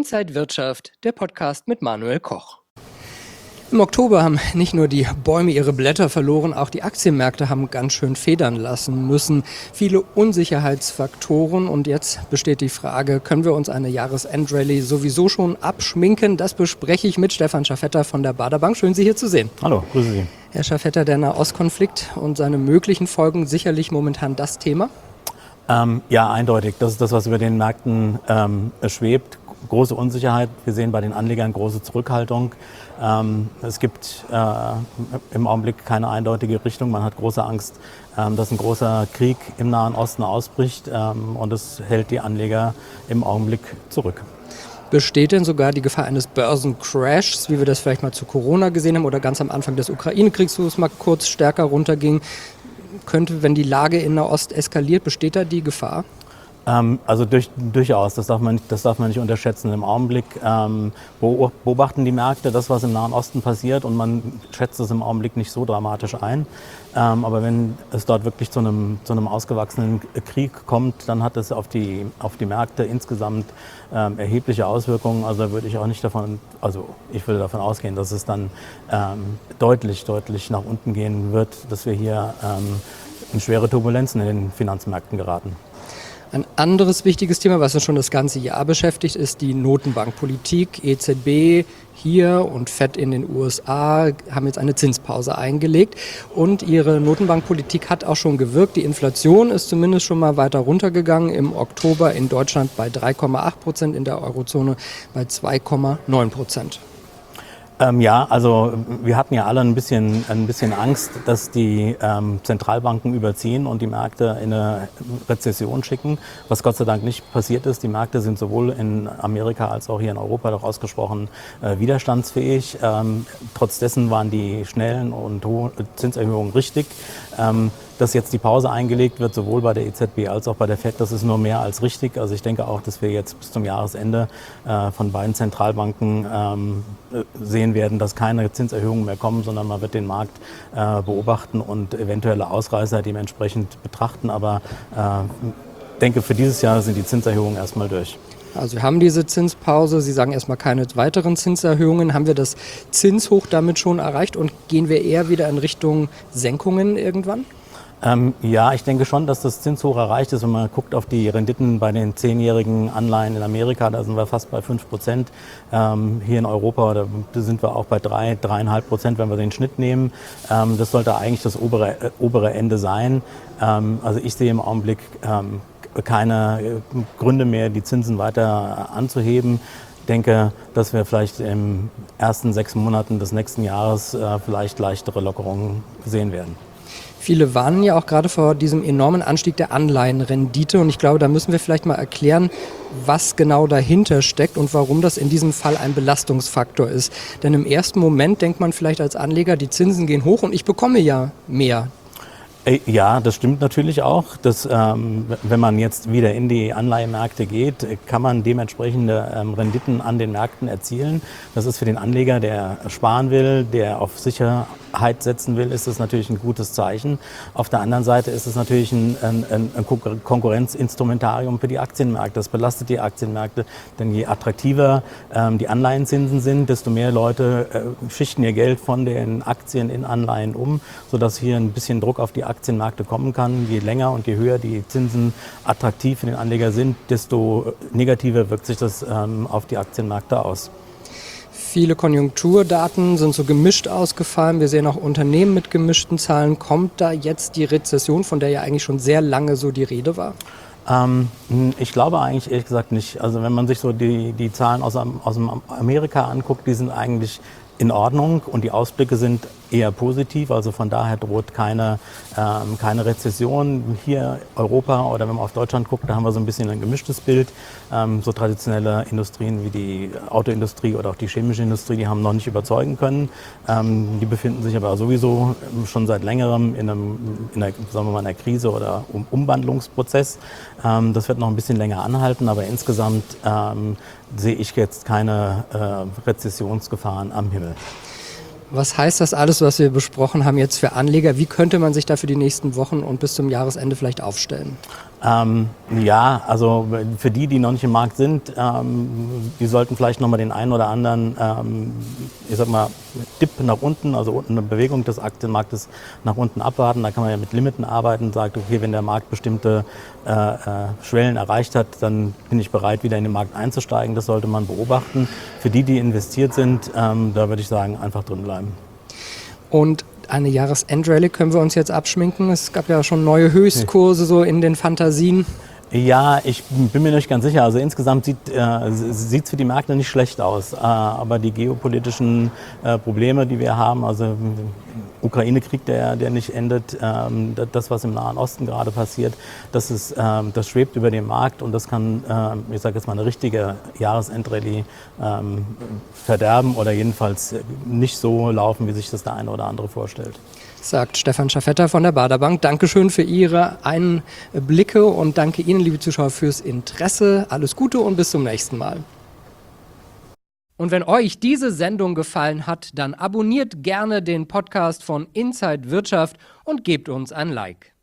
Inside Wirtschaft, der Podcast mit Manuel Koch. Im Oktober haben nicht nur die Bäume ihre Blätter verloren, auch die Aktienmärkte haben ganz schön federn lassen müssen. Viele Unsicherheitsfaktoren und jetzt besteht die Frage, können wir uns eine Jahresendrallye sowieso schon abschminken? Das bespreche ich mit Stefan Schaffetter von der Baader Bank. Schön, Sie hier zu sehen. Hallo, grüße Sie. Herr Schaffetter, der Nahostkonflikt und seine möglichen Folgen sicherlich momentan das Thema? Ja, eindeutig. Das ist das, was über den Märkten schwebt. Große Unsicherheit. Wir sehen bei den Anlegern große Zurückhaltung. Es gibt im Augenblick keine eindeutige Richtung. Man hat große Angst, dass ein großer Krieg im Nahen Osten ausbricht. Und das hält die Anleger im Augenblick zurück. Besteht denn sogar die Gefahr eines Börsencrashs, wie wir das vielleicht mal zu Corona gesehen haben oder ganz am Anfang des Ukraine-Kriegs, wo es mal kurz stärker runterging? Könnte, wenn die Lage in Nahost eskaliert, besteht da die Gefahr? Also durchaus, das darf man nicht unterschätzen. Im Augenblick beobachten die Märkte das, was im Nahen Osten passiert, und man schätzt es im Augenblick nicht so dramatisch ein. Aber wenn es dort wirklich zu einem ausgewachsenen Krieg kommt, dann hat es auf die Märkte insgesamt erhebliche Auswirkungen. Also da würde ich auch nicht ich würde davon ausgehen, dass es dann deutlich nach unten gehen wird, dass wir hier in schwere Turbulenzen in den Finanzmärkten geraten. Ein anderes wichtiges Thema, was uns schon das ganze Jahr beschäftigt, ist die Notenbankpolitik. EZB hier und FED in den USA haben jetzt eine Zinspause eingelegt und ihre Notenbankpolitik hat auch schon gewirkt. Die Inflation ist zumindest schon mal weiter runtergegangen. Im Oktober in Deutschland bei 3,8%, in der Eurozone bei 2,9%. Ja, also wir hatten ja alle ein bisschen Angst, dass die Zentralbanken überziehen und die Märkte in eine Rezession schicken, was Gott sei Dank nicht passiert ist. Die Märkte sind sowohl in Amerika als auch hier in Europa doch ausgesprochen widerstandsfähig. Trotz dessen waren die schnellen und hohen Zinserhöhungen richtig. Dass jetzt die Pause eingelegt wird, sowohl bei der EZB als auch bei der FED, das ist nur mehr als richtig. Also ich denke auch, dass wir jetzt bis zum Jahresende von beiden Zentralbanken sehen werden, dass keine Zinserhöhungen mehr kommen, sondern man wird den Markt beobachten und eventuelle Ausreißer dementsprechend betrachten. Aber ich denke, für dieses Jahr sind die Zinserhöhungen erstmal durch. Also wir haben diese Zinspause, Sie sagen erstmal keine weiteren Zinserhöhungen. Haben wir das Zinshoch damit schon erreicht und gehen wir eher wieder in Richtung Senkungen irgendwann? Ja, ich denke schon, dass das Zinshoch erreicht ist. Wenn man guckt auf die Renditen bei den 10-jährigen Anleihen in Amerika, da sind wir fast bei 5%. Hier in Europa, da sind wir auch bei 3,5%, wenn wir den Schnitt nehmen. Das sollte eigentlich das obere Ende sein. Also ich sehe im Augenblick keine Gründe mehr, die Zinsen weiter anzuheben. Ich denke, dass wir vielleicht im ersten 6 Monaten des nächsten Jahres vielleicht leichtere Lockerungen sehen werden. Viele warnen ja auch gerade vor diesem enormen Anstieg der Anleihenrendite und ich glaube, da müssen wir vielleicht mal erklären, was genau dahinter steckt und warum das in diesem Fall ein Belastungsfaktor ist. Denn im ersten Moment denkt man vielleicht als Anleger, die Zinsen gehen hoch und ich bekomme ja mehr. Ja, das stimmt natürlich auch. Wenn man jetzt wieder in die Anleihemärkte geht, kann man dementsprechende Renditen an den Märkten erzielen. Das ist für den Anleger, der sparen will, der auf Sicherheit setzen will, ist das natürlich ein gutes Zeichen. Auf der anderen Seite ist es natürlich ein Konkurrenzinstrumentarium für die Aktienmärkte. Das belastet die Aktienmärkte, denn je attraktiver die Anleihenzinsen sind, desto mehr Leute schichten ihr Geld von den Aktien in Anleihen um, sodass hier ein bisschen Druck auf die Aktienmärkte kommen kann. Je länger und je höher die Zinsen attraktiv für den Anleger sind, desto negativer wirkt sich das auf die Aktienmärkte aus. Viele Konjunkturdaten sind so gemischt ausgefallen. Wir sehen auch Unternehmen mit gemischten Zahlen. Kommt da jetzt die Rezession, von der ja eigentlich schon sehr lange so die Rede war? Ich glaube eigentlich ehrlich gesagt nicht. Also wenn man sich so die Zahlen aus Amerika anguckt, die sind eigentlich in Ordnung und die Ausblicke sind eher positiv, also von daher droht keine Rezession. Hier Europa oder wenn man auf Deutschland guckt, da haben wir so ein bisschen ein gemischtes Bild. So traditionelle Industrien wie die Autoindustrie oder auch die chemische Industrie, die haben noch nicht überzeugen können. Die befinden sich aber sowieso schon seit längerem in einer Krise oder Umwandlungsprozess. Das wird noch ein bisschen länger anhalten, aber insgesamt sehe ich jetzt keine Rezessionsgefahren am Himmel. Was heißt das alles, was wir besprochen haben, jetzt für Anleger? Wie könnte man sich da für die nächsten Wochen und bis zum Jahresende vielleicht aufstellen? Ja, also für die noch nicht im Markt sind, die sollten vielleicht nochmal den einen oder anderen, ich sag mal, Dip nach unten, also unten eine Bewegung des Aktienmarktes nach unten abwarten. Da kann man ja mit Limiten arbeiten, sagt, okay, wenn der Markt bestimmte Schwellen erreicht hat, dann bin ich bereit, wieder in den Markt einzusteigen. Das sollte man beobachten. Für die investiert sind, da würde ich sagen, einfach drin bleiben. Und eine Jahresendrallye können wir uns jetzt abschminken. Es gab ja schon neue Höchstkurse so in den Fantasien. Ja, ich bin mir nicht ganz sicher. Also insgesamt sieht es für die Märkte nicht schlecht aus. Aber die geopolitischen Probleme, die wir haben, also Ukraine-Krieg, der nicht endet, das, was im Nahen Osten gerade passiert, das schwebt über den Markt und das kann, ich sage jetzt mal, eine richtige Jahresendrallye verderben oder jedenfalls nicht so laufen, wie sich das der eine oder andere vorstellt. Sagt Stefan Schaffetter von der Baader Bank. Dankeschön für Ihre Einblicke und danke Ihnen, liebe Zuschauer, fürs Interesse. Alles Gute und bis zum nächsten Mal. Und wenn euch diese Sendung gefallen hat, dann abonniert gerne den Podcast von Inside Wirtschaft und gebt uns ein Like.